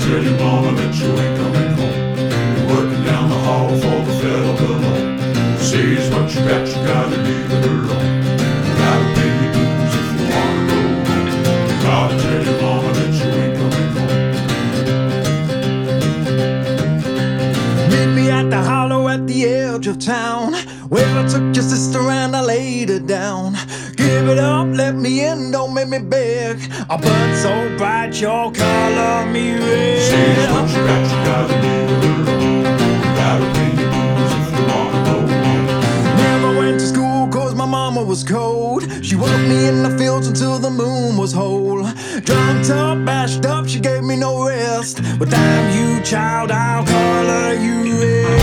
tell your mama that you ain't coming home. You're working down the hall for the fella below. Says what you gotta leave it alone. You gotta pay your dues if you wanna go home. You gotta tell your mama that you ain't coming home. Meet me at the hollow at the edge of town, where I took your sister and I laid her down. Give it up, let me in, don't make me beg. I burn so bright, your color me red. Says what you gotta leave it alone. You gotta pay your dues if you wanna go home. Never went to school cause my mama was cold. She worked me in the fields until the moon was whole. Drugged up, bashed up, she gave me no rest. But damn you child, I'll color you red.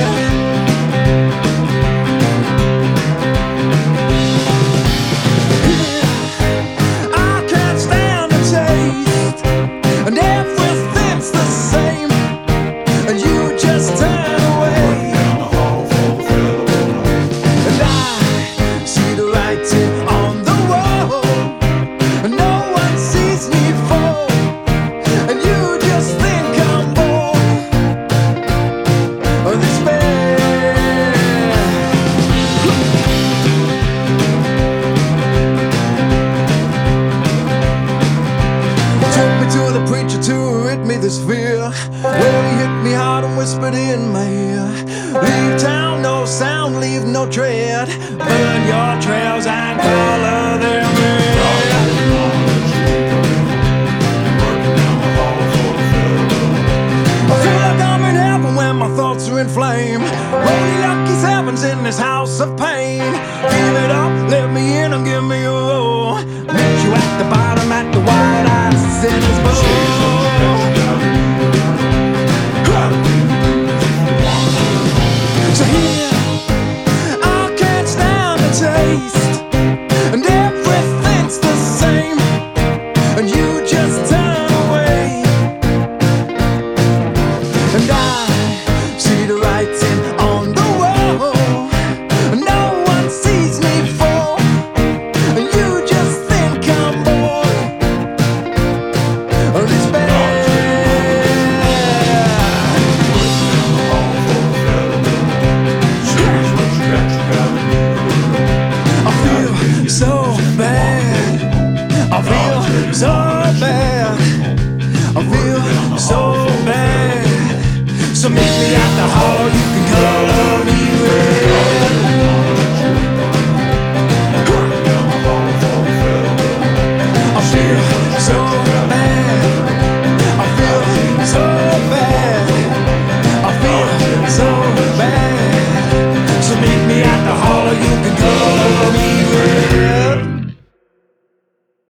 This fear, well, he hit me hard and whispered in my ear. Leave town, no sound, leave no tread. Burn your trails and color them red. I feel like I'm in heaven when my thoughts are in flame. Holy lucky sevens in this house of pain. Give it up, let me in and give me a roll. Meet you at the bottom at the wide-eyed sinner's bowl. So here, I can't stand the taste, and everything's the same, and you just turn away. And I see the writing on the wall, no one sees me fall, and you just think I'm bored of this bad. So bad, I feel so bad, I feel so bad. So meet me at the hollow, you can color me red. I feel so bad, I feel so bad, I feel so bad. So meet me at the hollow, you can color me red.